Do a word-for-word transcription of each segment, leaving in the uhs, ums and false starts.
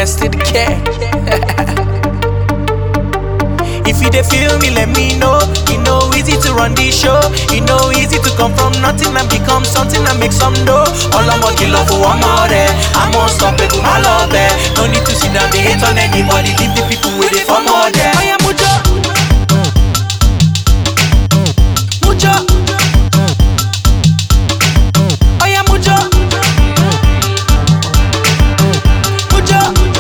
S to the K. If you dey feel me, let me know. You know easy to run this show. You know easy to come from nothing and become something and make some dough. All I'm working love for one more day. I'm unstoppable, my love there. No need to sit down, they hate on anybody. Leave the people with it for more there. I am Mujo, Mujo. I am Mujo, Mujo.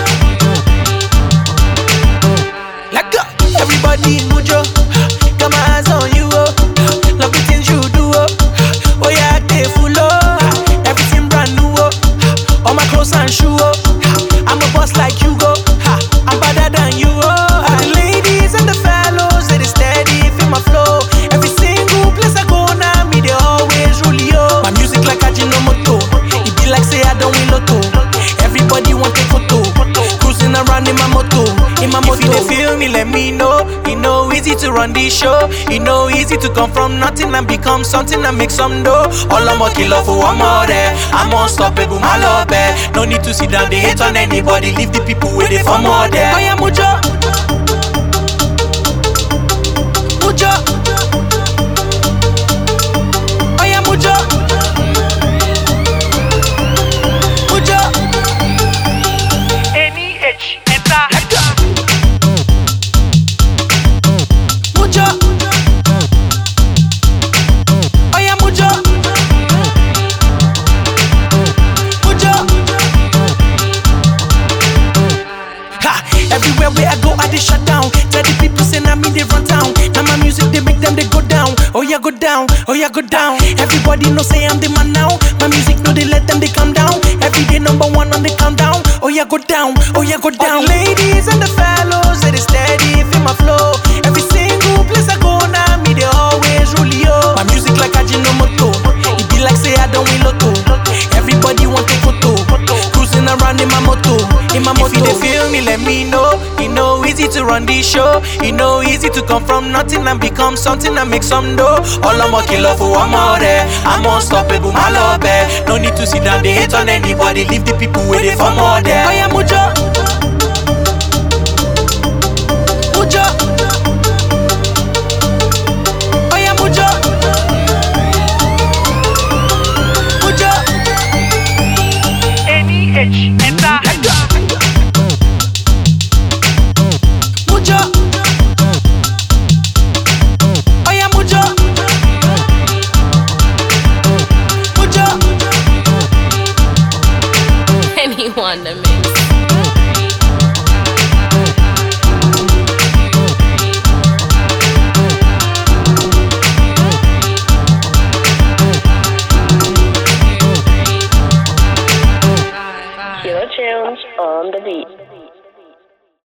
Let go, everybody in Mujo. Got my eyes on you, oh. Love the things you do, oh. Oh yeah, they full, oh. Everything brand new, oh. All my clothes and shoes, oh. I'm a boss like you, go. I'm better than you, oh. The ladies and the fellows, they steady, feel my flow. Every single place I go now, me they always rule, yo. My music like Ajinomoto. It be like say I don't win lotto. Everybody want take photo. Cruising around in my moto, in my moto. If you dey feel me, let me know. You know easy to run this show. You know easy to come from nothing and become something and make some dough. All I'm working love for one more day. I'm unstoppable, my love there. No need to sit down, they hate on anybody. Leave the people with it for more there. I am Mujo, Mujo. I am Mujo, Mujo. N E H, enter. Mujo, I am Mujo, Mujo. Ha! Everywhere where I go, I dey shut down. Tell the people say na me they run town. Now my music they make them they go down. Oh yeah, go down. Oh yeah, go down. Everybody know say I'm the man now. My music no they let them they come down. Every day number one on the countdown. Oh yeah, go down. Oh yeah, go down. All the ladies and the fellows they steady feel my flow. Every single place I go now, me they always rule, yo. My music like Ajinomoto. It be like say I don't win lotto. Everybody want take photo. Cruising around in my moto, in my moto. If you dey feel me, let me know. You know easy to run this show. You know easy to come from nothing and become something and make some dough. All I'm working love for one more day. I'm unstoppable, my love there. No need to sit down, they hate on anybody. Leave the people with it for more there. I am Mujo, Mujo. I am Mujo, Mujo. N E H, enter. Mujo, I am Mujo, Mujo. Anyone to me.